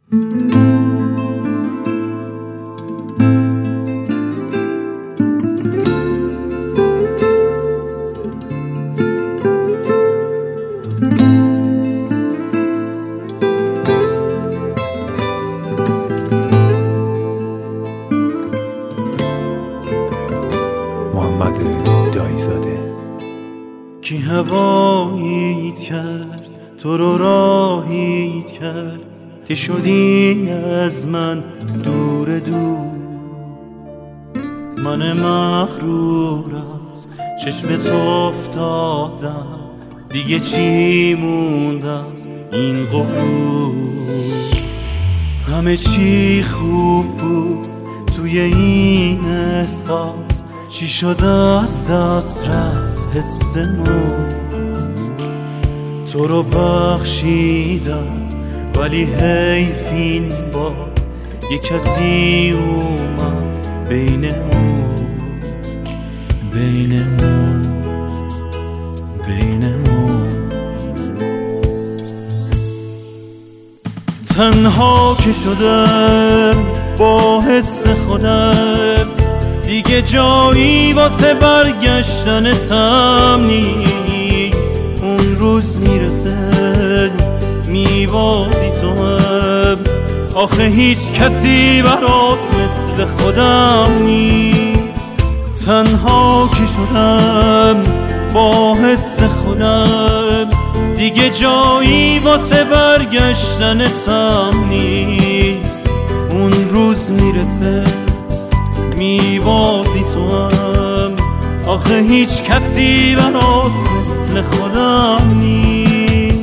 کی هواییت کرد تو رو راهیت کرد که شدی از من دور دور. من مغرور از چشمت افتادم، دیگه چی موند از این غرور؟ همه چی خوب بود توی این احساس، چی شد از دست رفت حسمون؟ تو رو بخشیدم ولی حیف این بار یه کسی اومد بینمون. تنها که شدم با حس خودم، دیگه جایی واسه برگشتنتم نیست. اون روز میرسه میوازی تو هم، آخه هیچ کسی برات مثل خودم نیست. تنها که شدم با حس خودم، دیگه جایی واسه برگشتنتم نیست. اون روز میرسه میوازی تو هم، آخه هیچ کسی برات مثل خودم نیست.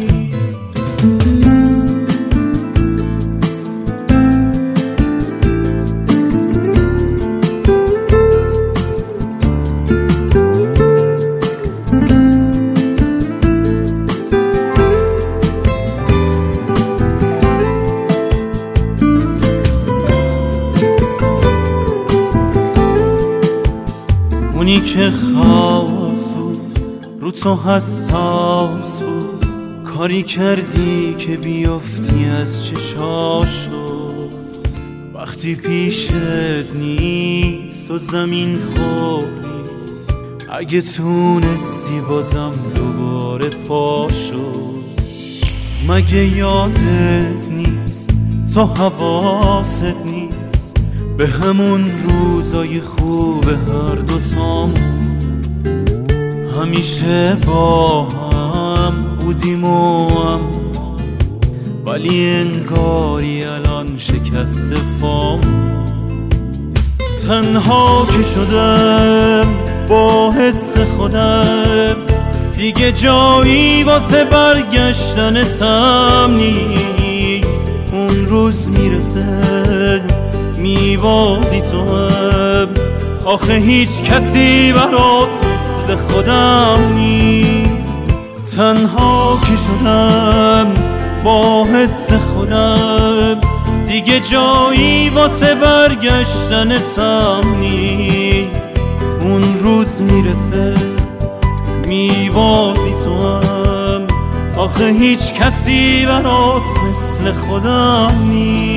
اونی که خاص بود رو تو حساس بود، کاری کردی که بیافتی از چشاشو. وقتی پیشت نیست و زمین خوردی، اگه تونستی بازم دوباره پاشو. مگه یادت نیست تو حواست نیست به همون روزای خوب هر دوتامون؟ همیشه با هم بودیم و هم، ولی انگاری الان شکست پامون. تنها که شدم با حس خودم، دیگه جایی واسه برگشتنتم نیست. اون روز میرسه میوازی تو هم، آخه هیچ کسی برات مثل خودم نیست. تنها که شدم با حس خودم، دیگه جایی واسه برگشتنتم نیست. اون روز میرسه میوازی تو هم، آخه هیچ کسی برات مثل خودم نیست.